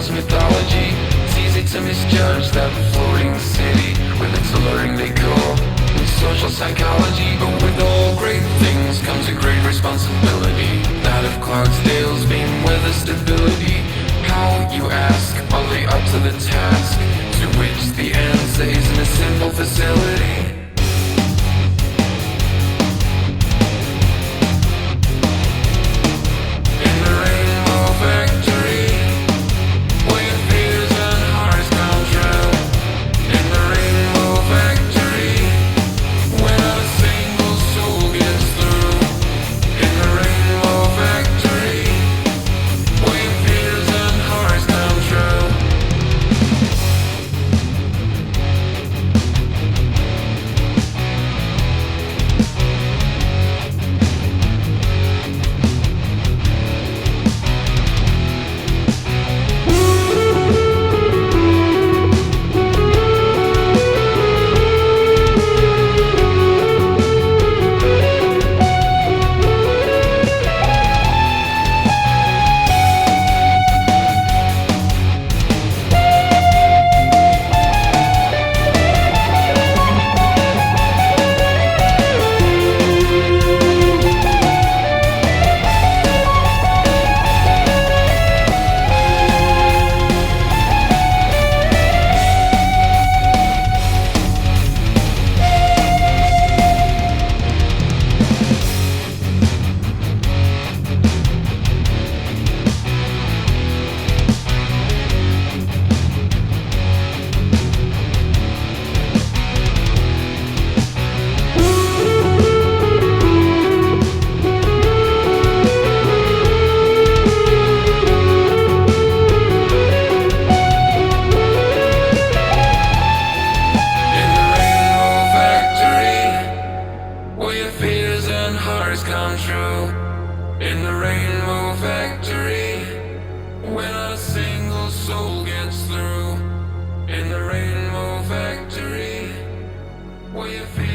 was mythology. It's easy to misjudge that floating city with its alluring decor and social psychology. But with all great things comes a great responsibility, that of Clarksdale's beam weather stability. How, you ask, are they up to the task? To which the answer is in a simple facility. Come true in the Rainbow Factory, when not a single soul gets through. In the Rainbow Factory, where you feel